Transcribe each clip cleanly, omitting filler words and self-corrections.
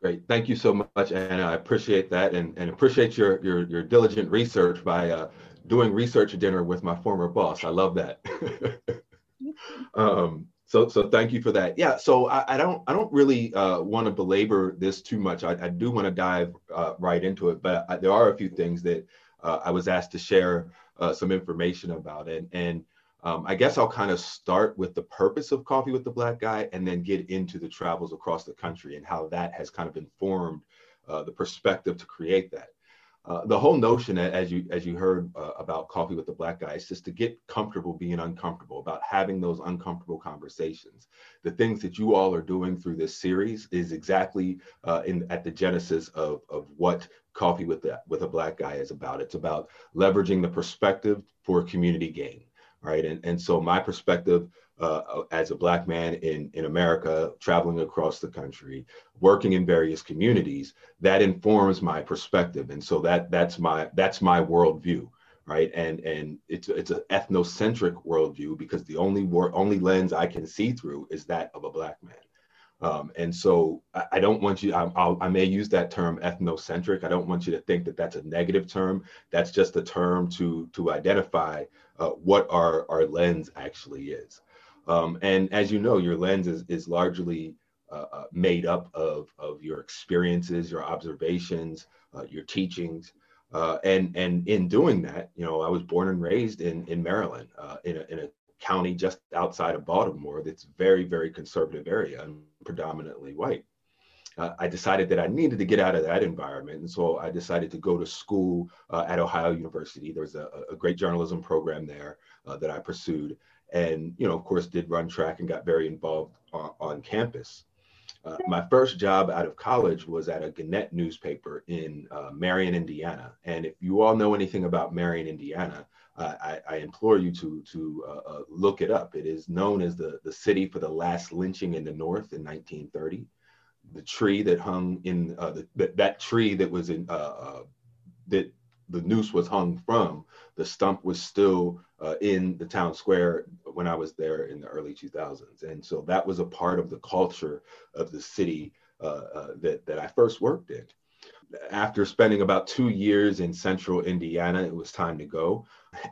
Great. Thank you so much, Anna. I appreciate that and appreciate your diligent research by doing research dinner with my former boss. I love that. So thank you for that. Yeah. So I don't really want to belabor this too much. I do want to dive right into it, but there are a few things that I was asked to share some information about it, and I guess I'll kind of start with the purpose of Coffee with the Black Guy, and then get into the travels across the country and how that has kind of informed the perspective to create that. The whole notion, as you heard about Coffee with the Black Guy, is just to get comfortable being uncomfortable, about having those uncomfortable conversations. The things that you all are doing through this series is exactly in at the genesis of what Coffee with a Black Guy is about. It's about leveraging the perspective for community gain, right? And so my perspective as a Black man in America, traveling across the country, working in various communities, that informs my perspective, and so that's my worldview, right? And it's an ethnocentric worldview because the only lens I can see through is that of a Black man. And so I don't want you, I may use that term ethnocentric. I don't want you to think that that's a negative term. That's just a term to identify what our lens actually is. And as you know, your lens is largely made up of your experiences, your observations, your teachings. And in doing that, I was born and raised in Maryland, in a county just outside of Baltimore that's very, very conservative area and predominantly white. I decided that I needed to get out of that environment. And so I decided to go to school at Ohio University. There was a great journalism program there that I pursued. And, of course, did run track and got very involved on campus. My first job out of college was at a Gannett newspaper in Marion, Indiana. And if you all know anything about Marion, Indiana, I implore you to look it up. It is known as the city for the last lynching in the North in 1930. The tree that hung in that tree that was in that the noose was hung from, the stump was still in the town square when I was there in the early 2000s. And so that was a part of the culture of the city that I first worked in. After spending about 2 years in central Indiana, it was time to go.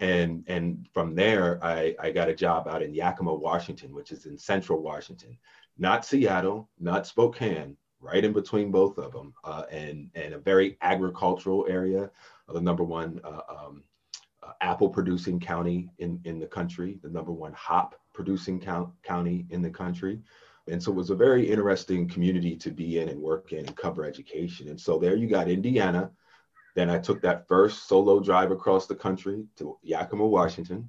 And from there, I got a job out in Yakima, Washington, which is in central Washington, not Seattle, not Spokane, right in between both of them, and a very agricultural area, the number one apple producing county in the country, the number one hop producing county in the country. And so it was a very interesting community to be in and work in and cover education. And so there you got Indiana. Then I took that first solo drive across the country to Yakima, Washington.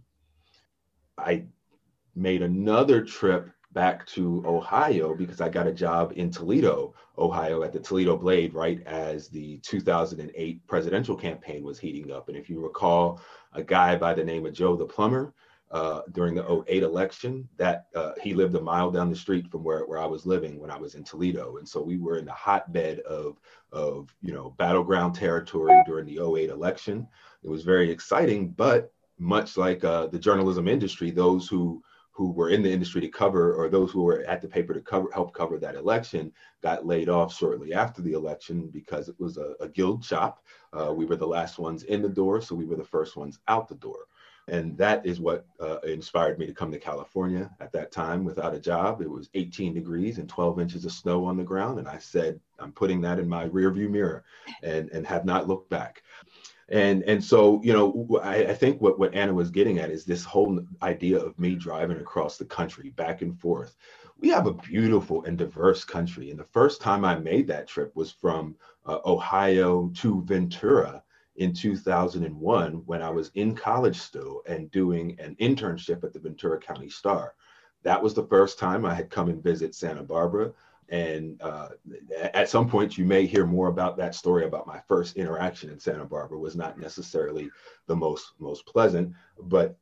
I made another trip back to Ohio because I got a job in Toledo, Ohio at the Toledo Blade right as the 2008 presidential campaign was heating up. And if you recall, a guy by the name of Joe the Plumber during the '08 election, that he lived a mile down the street from where I was living when I was in Toledo. And so we were in the hotbed of battleground territory during the '08 election. It was very exciting, but much like the journalism industry, those who were in the industry to cover, or those who were at the paper to help cover that election, got laid off shortly after the election because it was a guild shop. We were the last ones in the door, so we were the first ones out the door. And that is what inspired me to come to California at that time without a job. It was 18 degrees and 12 inches of snow on the ground. And I said, I'm putting that in my rearview mirror and have not looked back. And so, I think what Anna was getting at is this whole idea of me driving across the country back and forth. We have a beautiful and diverse country. And the first time I made that trip was from Ohio to Ventura in 2001 when I was in college still and doing an internship at the Ventura County Star. That was the first time I had come and visit Santa Barbara. And at some point, you may hear more about that story about my first interaction in Santa Barbara. Was not necessarily the most pleasant, but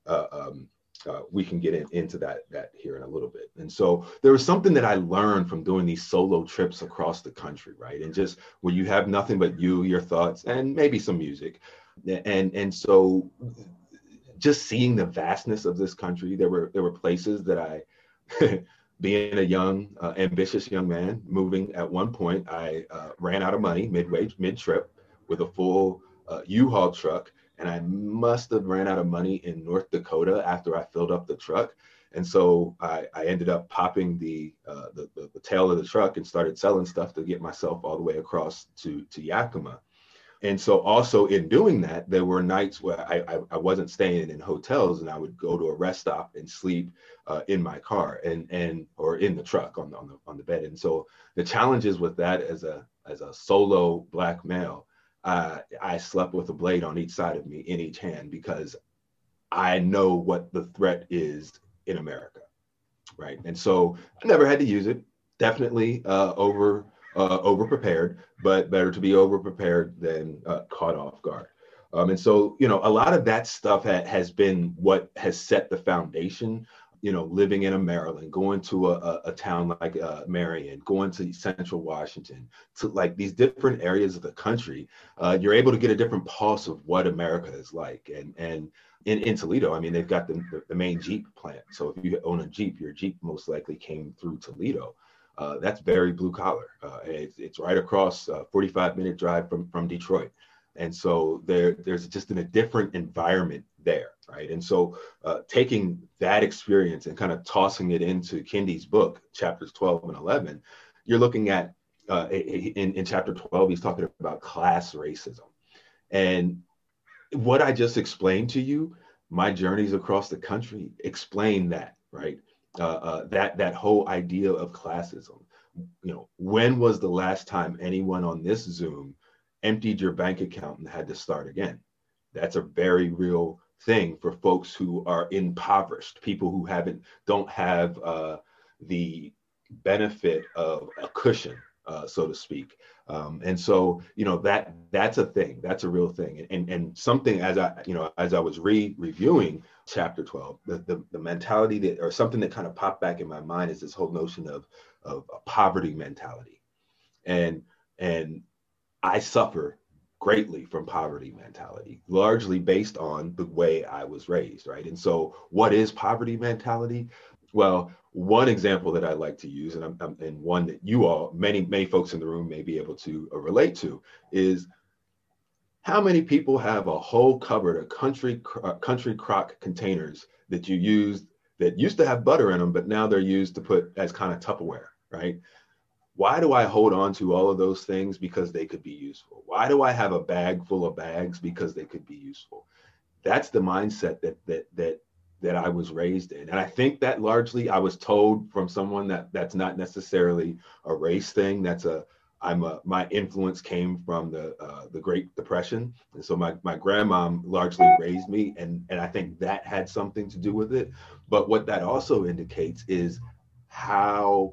we can get into that here in a little bit. And so there was something that I learned from doing these solo trips across the country, right? And just when you have nothing but your thoughts, and maybe some music, and so just seeing the vastness of this country, there were places that I being a young, ambitious young man, moving at one point, I ran out of money mid-trip with a full U-Haul truck. And I must have ran out of money in North Dakota after I filled up the truck. And so I ended up popping the tail of the truck and started selling stuff to get myself all the way across to Yakima. And so also in doing that, there were nights where I wasn't staying in hotels, and I would go to a rest stop and sleep in my car and or in the truck on the bed. And so the challenges with that as a solo Black male, I slept with a blade on each side of me in each hand because I know what the threat is in America, right? And so I never had to use it. Definitely over prepared, but better to be over prepared than caught off guard. And so, you know, a lot of that stuff has been what has set the foundation. You know, living in a Maryland, going to a town like Marion, going to Central Washington, to like these different areas of the country, you're able to get a different pulse of what America is like. And in Toledo, I mean, they've got the main Jeep plant. So if you own a Jeep, your Jeep most likely came through Toledo. That's very blue collar. It's right across 45-minute drive from Detroit. And so there's just a different environment there, right? And so taking that experience and kind of tossing it into Kendi's book, chapters 12 and 11, you're looking at, in chapter 12, he's talking about class racism. And what I just explained to you, my journeys across the country explain that, right? That whole idea of classism. You know, when was the last time anyone on this Zoom emptied your bank account and had to start again? That's a very real thing for folks who are impoverished, people who don't have the benefit of a cushion, so to speak. And so, you know, that's a thing, that's a real thing. And something as I was reviewing chapter 12, the mentality that, or something that kind of popped back in my mind is this whole notion of a poverty mentality. And I suffer greatly from poverty mentality, largely based on the way I was raised, right? And so what is poverty mentality? Well, one example that I like to use, and one that you all, many folks in the room may be able to relate to, is how many people have a whole cupboard of country crock containers that you use that used to have butter in them, but now they're used to put as kind of Tupperware, right? Why do I hold on to all of those things? Because they could be useful. Why do I have a bag full of bags? Because they could be useful. That's the mindset that I was raised in. And I think that largely I was told from someone that's not necessarily a race thing. My influence came from the Great Depression. And so my grandmom largely raised me. And I think that had something to do with it. But what that also indicates is how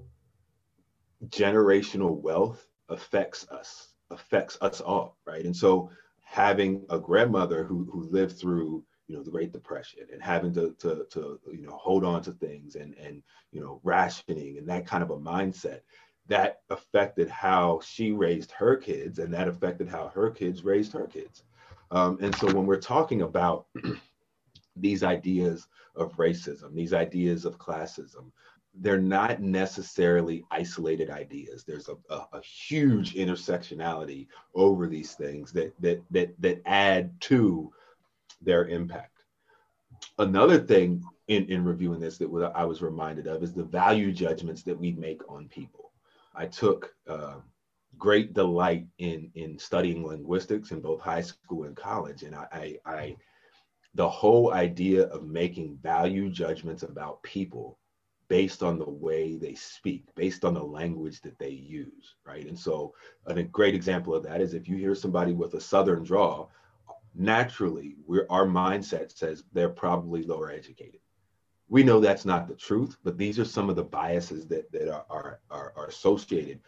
generational wealth affects us all, right? And so having a grandmother who lived through, you know, the Great Depression and having to you know, hold on to things and you know, rationing and that kind of a mindset, that affected how she raised her kids, and that affected how her kids raised her kids. And so when we're talking about these ideas of racism, these ideas of classism, they're not necessarily isolated ideas. There's a huge intersectionality over these things that add to their impact. Another thing in reviewing this that I was reminded of is the value judgments that we make on people. I took great delight in studying linguistics in both high school and college, and I the whole idea of making value judgments about people based on the way they speak, based on the language that they use, right? And so a great example of that is if you hear somebody with a Southern drawl, naturally, our mindset says they're probably lower educated. We know that's not the truth, but these are some of the biases that are associated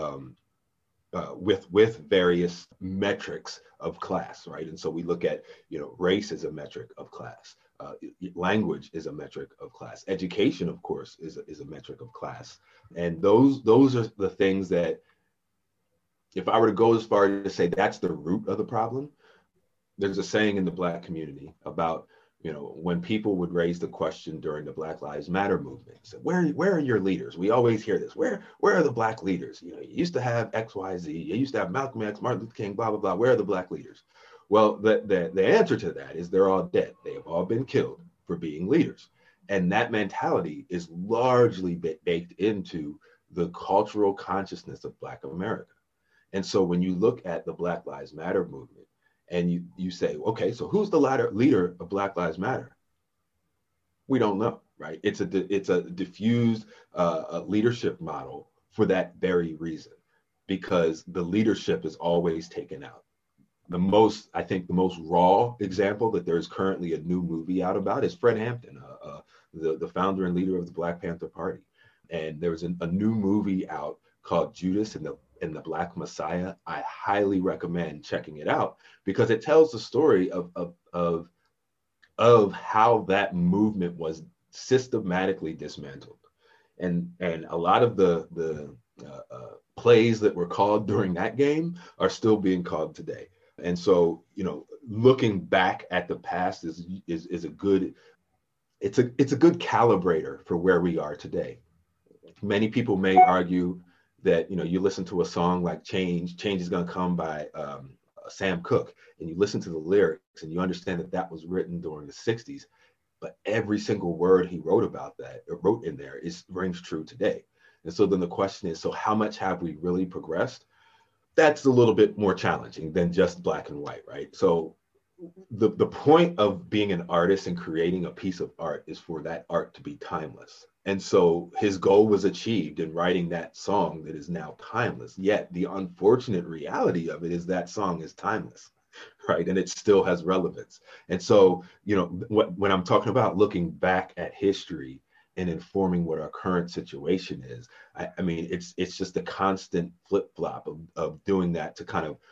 with various metrics of class, right? And so we look at, you know, race as a metric of class. Language is a metric of class. Education, of course, is a metric of class. And those are the things that, if I were to go as far as to say that's the root of the problem, there's a saying in the Black community about You know, when people would raise the question during the Black Lives Matter movement, so where are your leaders? We always hear this. Where are the Black leaders? You know, you used to have X, Y, Z. You used to have Malcolm X, Martin Luther King, blah blah blah. Where are the Black leaders? Well, the answer to that is they're all dead. They have all been killed for being leaders, and that mentality is largely baked into the cultural consciousness of Black America. And so when you look at the Black Lives Matter movement and you say, okay, so who's the leader of Black Lives Matter? We don't know, right? It's a diffused leadership model for that very reason, because the leadership is always taken out. I think the most raw example that there's currently a new movie out about is Fred Hampton, the founder and leader of the Black Panther Party. And there was a new movie out called Judas and the Black Messiah. I highly recommend checking it out because it tells the story of how that movement was systematically dismantled. And a lot of the plays that were called during that game are still being called today. And so, you know, looking back at the past is a good, it's a good calibrator for where we are today. Many people may argue that, you know, you listen to a song like Change is Gonna Come by Sam Cooke, and you listen to the lyrics and you understand that that was written during the 60s, but every single word he wrote about that, or wrote in there, rings true today. And so then the question is, so how much have we really progressed? That's a little bit more challenging than just black and white, right? So the point of being an artist and creating a piece of art is for that art to be timeless. And so his goal was achieved in writing that song that is now timeless. Yet the unfortunate reality of it is that song is timeless, right? And it still has relevance. And so, you know, when I'm talking about looking back at history and informing what our current situation is, I mean, it's just a constant flip flop of doing that to kind of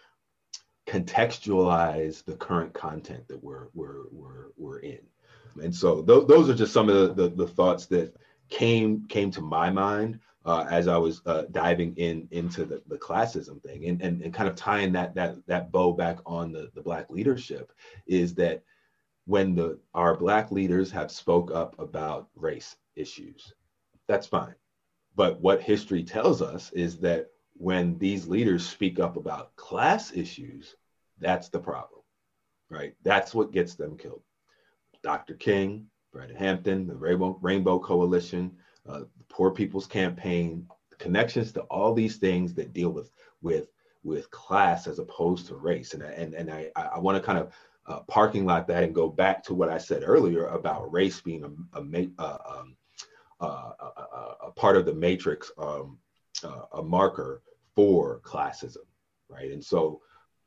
contextualize the current content that we're in. And so those are just some of the thoughts that came to my mind as I was diving into the classism thing, and kind of tying that bow back on the Black leadership, is that when our Black leaders have spoke up about race issues, that's fine. But what history tells us is that when these leaders speak up about class issues, that's the problem, right? That's what gets them killed. Dr. King, Fred Hampton, the Rainbow Coalition, the Poor People's Campaign, connections to all these things that deal with class as opposed to race. And I want to kind of parking lot that and go back to what I said earlier about race being a part of the matrix, a marker for classism, right? And so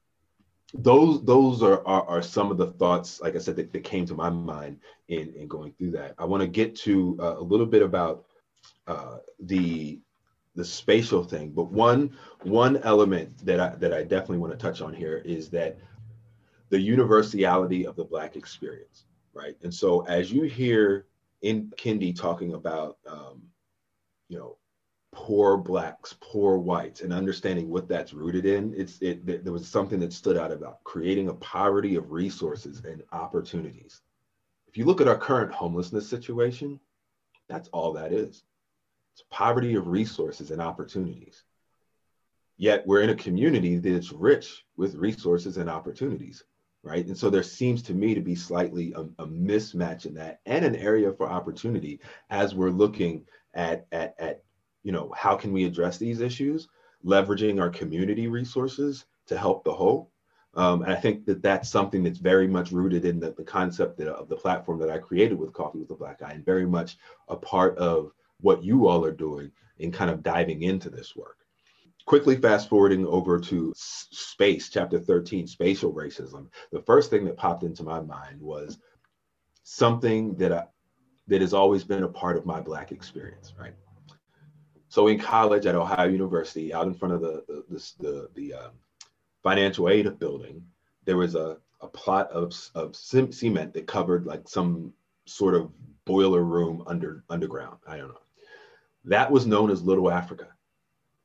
those are some of the thoughts, like I said, that came to my mind in going through that. I want to get to a little bit about the spatial thing, but one element that I definitely want to touch on here is that the universality of the Black experience, right? And so as you hear in Kendi talking about, you know, poor Blacks, poor whites, and understanding what that's rooted in, there was something that stood out about creating a poverty of resources and opportunities. If you look at our current homelessness situation, that's all that is. It's poverty of resources and opportunities. Yet we're in a community that's rich with resources and opportunities, right? And so there seems to me to be slightly a mismatch in that, and an area for opportunity as we're looking at you know, how can we address these issues, leveraging our community resources to help the whole. And I think that that's something that's very much rooted in the concept of the platform that I created with Coffee with a Black Guy, and very much a part of what you all are doing in kind of diving into this work. Quickly fast forwarding over to space, chapter 13, spatial racism. The first thing that popped into my mind was something that has always been a part of my Black experience, right? So in college at Ohio University, out in front of the financial aid building, there was a plot of cement that covered like some sort of boiler room underground. I don't know. That was known as Little Africa.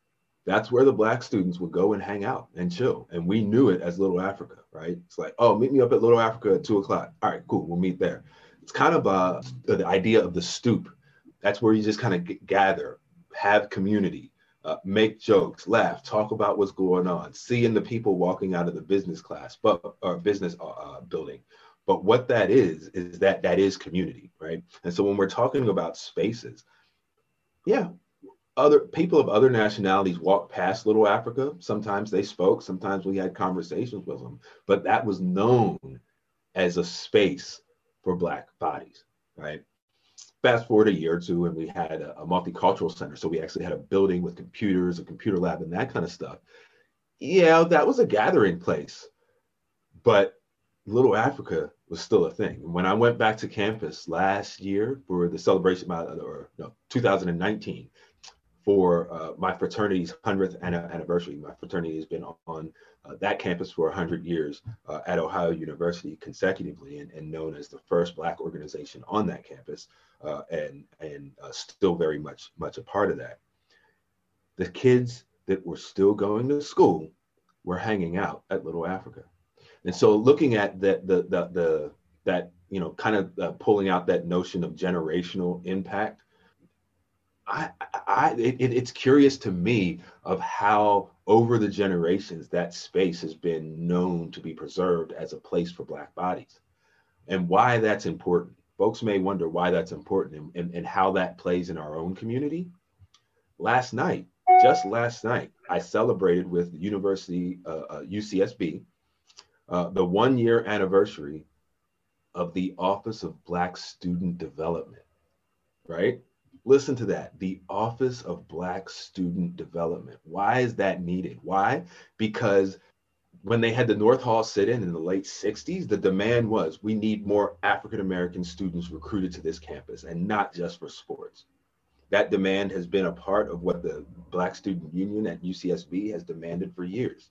That's where the Black students would go and hang out and chill. And we knew it as Little Africa, right? It's like, oh, meet me up at Little Africa at 2 o'clock. All right, cool, we'll meet there. It's kind of the idea of the stoop. That's where you just kind of gather, have community, make jokes, laugh, talk about what's going on, seeing the people walking out of the business class, or business building. But what that is that is community, right? And so when we're talking about spaces, yeah, other people of other nationalities walked past Little Africa. Sometimes they spoke, sometimes we had conversations with them, but that was known as a space for Black bodies, right? Fast forward a year or two, and we had a multicultural center. So we actually had a building with computers, a computer lab, and that kind of stuff. Yeah, that was a gathering place, but Little Africa was still a thing. When I went back to campus last year for the celebration, or no, 2019, for my fraternity's 100th anniversary. My fraternity has been on that campus for 100 years at Ohio University consecutively, and known as the first Black organization on that campus, and still very much a part of that. The kids that were still going to school were hanging out at Little Africa. And so looking at that, kind of pulling out that notion of generational impact, it's curious to me of how over the generations that space has been known to be preserved as a place for Black bodies, and why that's important. Folks may wonder why that's important, and how that plays in our own community. Last night, just last night, I celebrated with the University, UCSB, the 1 year anniversary of the Office of Black Student Development, right? Listen to that, the Office of Black Student Development. Why is that needed? Why? Because when they had the North Hall sit-in the late 60s, the demand was, we need more African-American students recruited to this campus, and not just for sports. That demand has been a part of what the Black Student Union at UCSB has demanded for years.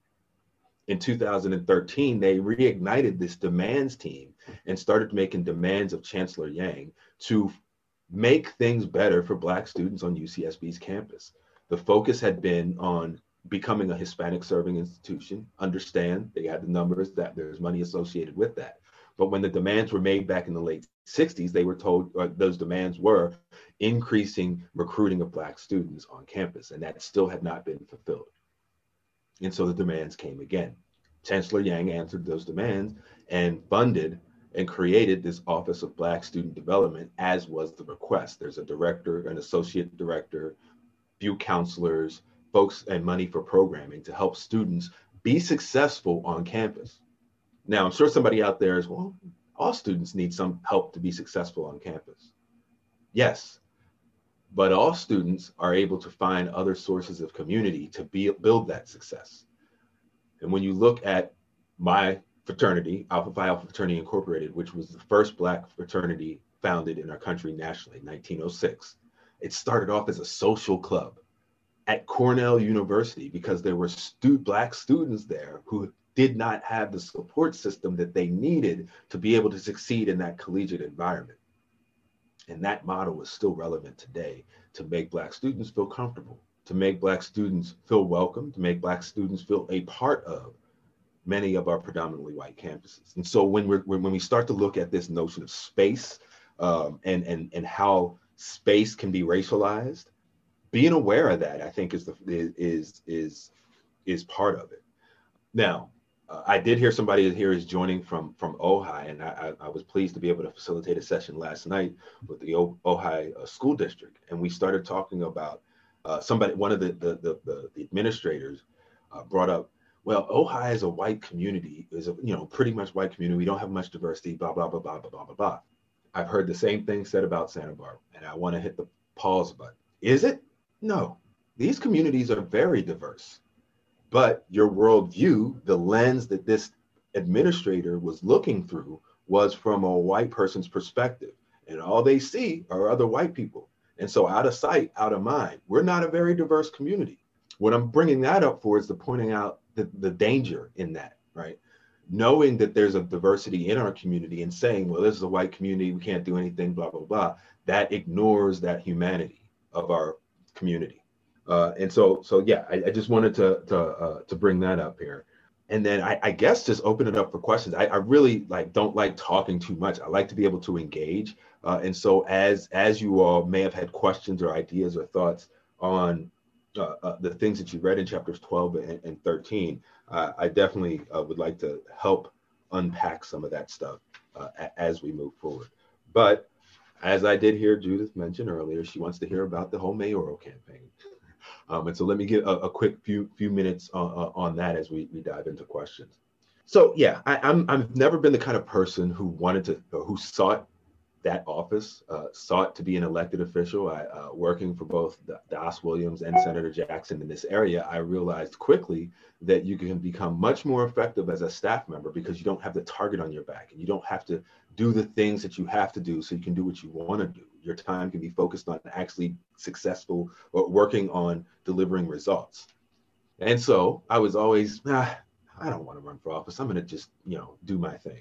In 2013, they reignited this demands team and started making demands of Chancellor Yang to make things better for Black students on UCSB's campus. The focus had been on becoming a Hispanic serving institution. Understand, they had the numbers, that there's money associated with that. But when the demands were made back in the late 60s, they were told, those demands were increasing recruiting of Black students on campus, and that still had not been fulfilled. And so the demands came again. Chancellor Yang answered those demands and funded and created this Office of Black Student Development, as was the request. There's a director, an associate director, few counselors, folks, and money for programming to help students be successful on campus. Now, I'm sure somebody out there is, well, all students need some help to be successful on campus. Yes, but all students are able to find other sources of community to build that success. And when you look at my fraternity, Alpha Phi Alpha Fraternity Incorporated, which was the first Black fraternity founded in our country nationally in 1906, it started off as a social club at Cornell University because there were Black students there who did not have the support system that they needed to be able to succeed in that collegiate environment. And that model is still relevant today, to make Black students feel comfortable, to make Black students feel welcome, to make Black students feel a part of many of our predominantly white campuses. And so when we start to look at this notion of space, and how space can be racialized, being aware of that, I think, is part of it. Now, I did hear somebody here is joining from Ojai, and I was pleased to be able to facilitate a session last night with the Ojai school district, and we started talking about one of the administrators brought up, well, Ojai is a white community, is a pretty much white community. We don't have much diversity, blah blah blah blah blah blah blah blah. I've heard the same thing said about Santa Barbara, and I want to hit the pause button. Is it? No, these communities are very diverse. But your worldview, the lens that this administrator was looking through, was from a white person's perspective. And all they see are other white people. And so out of sight, out of mind, we're not a very diverse community. What I'm bringing that up for is to pointing out the danger in that, right? Knowing that there's a diversity in our community and saying, well, this is a white community, we can't do anything, blah, blah, blah, that ignores that humanity of our community. And so yeah, I just wanted to bring that up here. And then I guess just open it up for questions. I really don't like talking too much. I like to be able to engage. And so as you all may have had questions or ideas or thoughts on the things that you read in chapters 12 and 13, I definitely would like to help unpack some of that stuff as we move forward. But as I did hear Judith mention earlier, she wants to hear about the whole mayoral campaign. And so let me get a quick few minutes on that as we dive into questions. So yeah, I've never been the kind of person who wanted to, or who sought that office, sought to be an elected official. Working for both Das Williams and Senator Jackson in this area, I realized quickly that you can become much more effective as a staff member because you don't have the target on your back and you don't have to do the things that you have to do so you can do what you want to do. Your time can be focused on actually successful or working on delivering results. And so I was always, I don't want to run for office. I'm going to just, do my thing.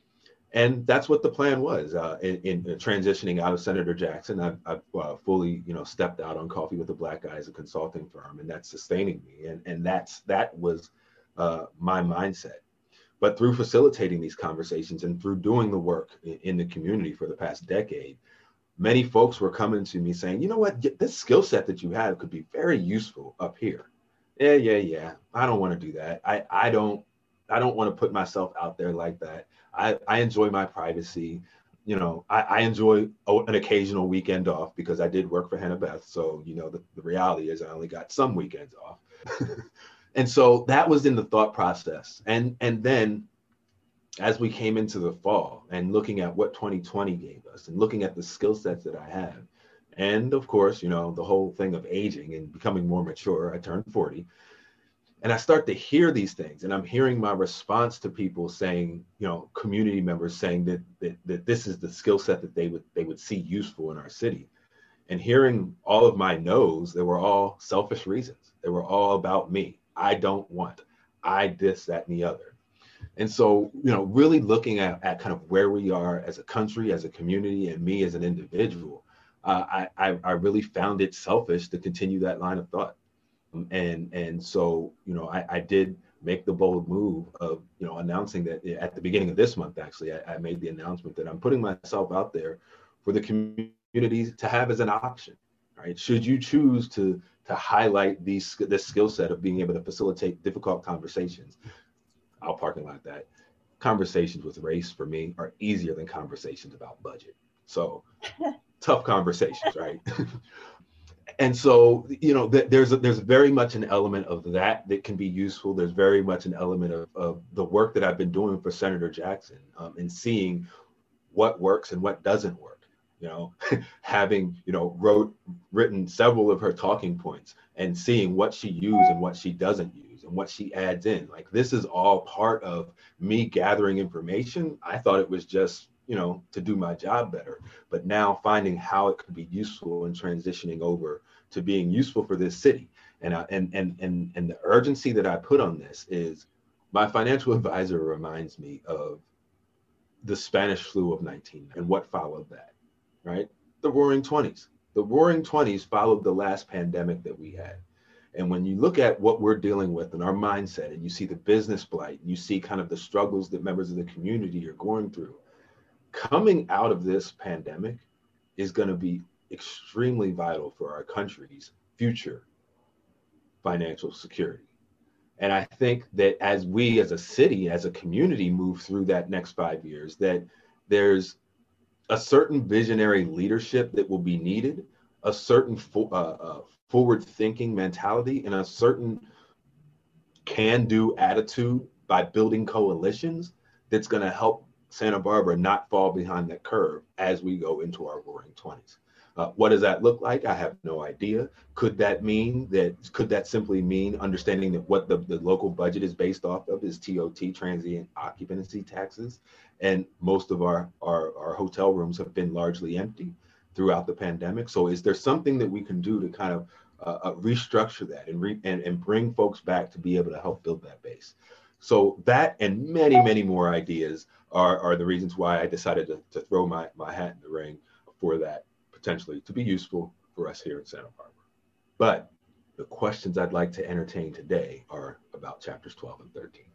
And that's what the plan was. In transitioning out of Senator Jackson, I've fully, stepped out on Coffee with a Black Guy as a consulting firm, and that's sustaining me. And that was my mindset. But through facilitating these conversations and through doing the work in the community for the past decade, many folks were coming to me saying, you know what, this skill set that you have could be very useful up here. Yeah. I don't want to do that. I don't want to put myself out there like that. I enjoy my privacy. I enjoy an occasional weekend off because I did work for Hannah Beth. So, the reality is I only got some weekends off. And so that was in the thought process. And then as we came into the fall and looking at what 2020 gave us and looking at the skill sets that I have, and of course, the whole thing of aging and becoming more mature, I turned 40, and I start to hear these things, and I'm hearing my response to people saying, community members saying that this is the skill set that they would see useful in our city. And hearing all of my no's, they were all selfish reasons. They were all about me. I don't want, I this, that, and the other. And so, really looking at kind of where we are as a country, as a community, and me as an individual, I really found it selfish to continue that line of thought. And so, I did make the bold move of, announcing that at the beginning of this month, actually, I made the announcement that I'm putting myself out there for the community to have as an option, right? Should you choose to highlight this skill set of being able to facilitate difficult conversations, I'll parking lot that. Conversations with race for me are easier than conversations about budget. So tough conversations, right? And so, there's very much an element of that can be useful. There's very much an element of the work that I've been doing for Senator Jackson, and seeing what works and what doesn't work. Having written several of her talking points and seeing what she used and what she doesn't use and what she adds in. Like, this is all part of me gathering information. I thought it was just to do my job better, but now finding how it could be useful and transitioning over to being useful for this city. And the urgency that I put on this is, my financial advisor reminds me of the Spanish flu of 19 and what followed that, right? The Roaring 20s. The Roaring 20s followed the last pandemic that we had. And when you look at what we're dealing with and our mindset, and you see the business blight, and you see kind of the struggles that members of the community are going through, coming out of this pandemic is going to be extremely vital for our country's future financial security. And I think that as we as a city, as a community, move through that next 5 years, that there's a certain visionary leadership that will be needed, a certain forward-thinking mentality, and a certain can-do attitude by building coalitions that's going to help Santa Barbara not fall behind that curve as we go into our Roaring 20s. What does that look like? I have no idea. Could that simply mean understanding that what the local budget is based off of is TOT, transient occupancy taxes, and most of our hotel rooms have been largely empty throughout the pandemic. So is there something that we can do to kind of restructure that and bring folks back to be able to help build that base? So that and many, many more ideas are the reasons why I decided to throw my hat in the ring for that, potentially to be useful for us here in Santa Barbara. But the questions I'd like to entertain today are about chapters 12 and 13.